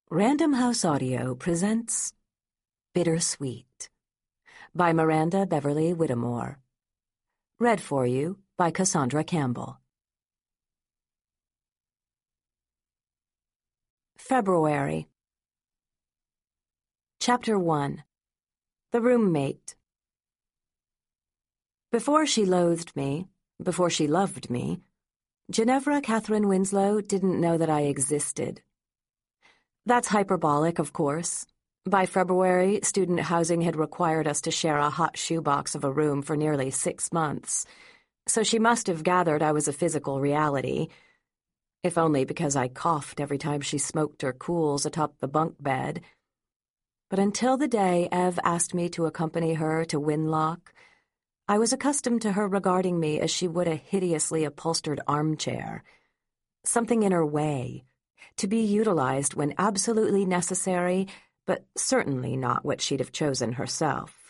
Random House Audio presents Bittersweet by Miranda Beverly Whittemore. Read for you by Cassandra Campbell. February. Chapter 1. The Roommate. Before she loathed me, before she loved me, Ginevra Catherine Winslow didn't know that I existed. That's hyperbolic, of course. By February, student housing had required us to share a hot shoebox of a room for nearly 6 months, so she must have gathered I was a physical reality, if only because I coughed every time she smoked her cools atop the bunk bed. But until the day Ev asked me to accompany her to Winlock, I was accustomed to her regarding me as she would a hideously upholstered armchair, something in her way, to be utilized when absolutely necessary, but certainly not what she'd have chosen herself.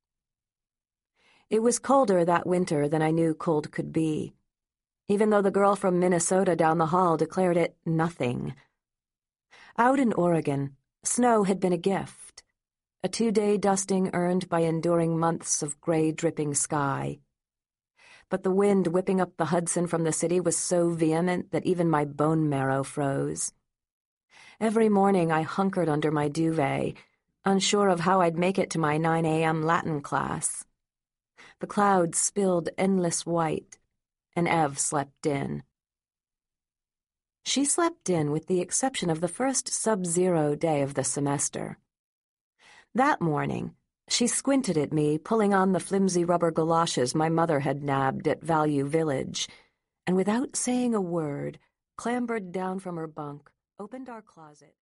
It was colder that winter than I knew cold could be, even though the girl from Minnesota down the hall declared it nothing. Out in Oregon, snow had been a gift, a 2-day dusting earned by enduring months of gray-dripping sky. But the wind whipping up the Hudson from the city was so vehement that even my bone marrow froze. Every morning I hunkered under my duvet, unsure of how I'd make it to my 9 a.m. Latin class. The clouds spilled endless white, and Ev slept in. She slept in with the exception of the first sub-zero day of the semester. That morning, she squinted at me, pulling on the flimsy rubber galoshes my mother had nabbed at Value Village, and without saying a word, clambered down from her bunk, opened our closet.